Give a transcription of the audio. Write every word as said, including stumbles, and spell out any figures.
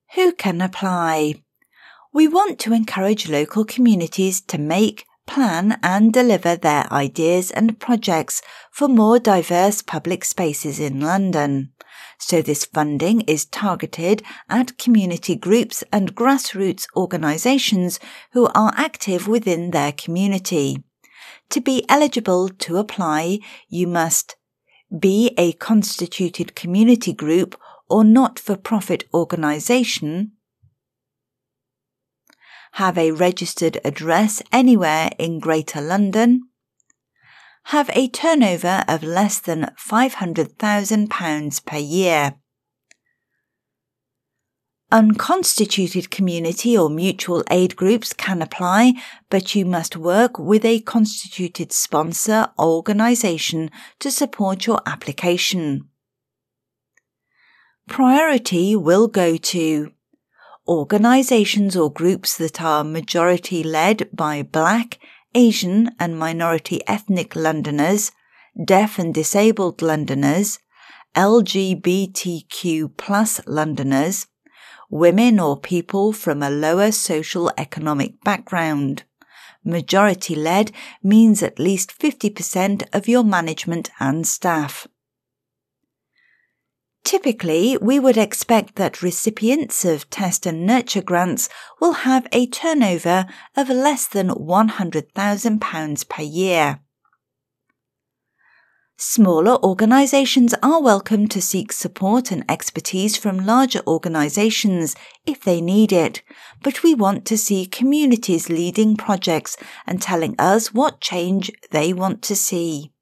Who can apply? We want to encourage local communities to make, plan and deliver their ideas and projects for more diverse public spaces in London. So this funding is targeted at community groups and grassroots organisations who are active within their community. To be eligible to apply, you must be a constituted community group or not-for-profit organisation, have a registered address anywhere in Greater London, have a turnover of less than five hundred thousand pounds per year. Unconstituted community or mutual aid groups can apply, but you must work with a constituted sponsor organisation to support your application. Priority will go to organisations or groups that are majority led by Black, Asian and minority ethnic Londoners, deaf and disabled Londoners, L G B T Q plus Londoners, women or people from a lower social economic background. Majority led means at least fifty percent of your management and staff. Typically, we would expect that recipients of Test and Nurture grants will have a turnover of less than one hundred thousand pounds per year. Smaller organisations are welcome to seek support and expertise from larger organisations if they need it, but we want to see communities leading projects and telling us what change they want to see.